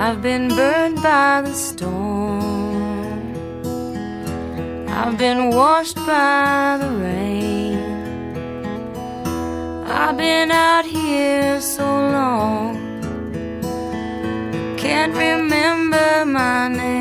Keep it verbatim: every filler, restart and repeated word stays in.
I've been burned by the storm, I've been washed by the rain, I've been out here so long, can't remember my name.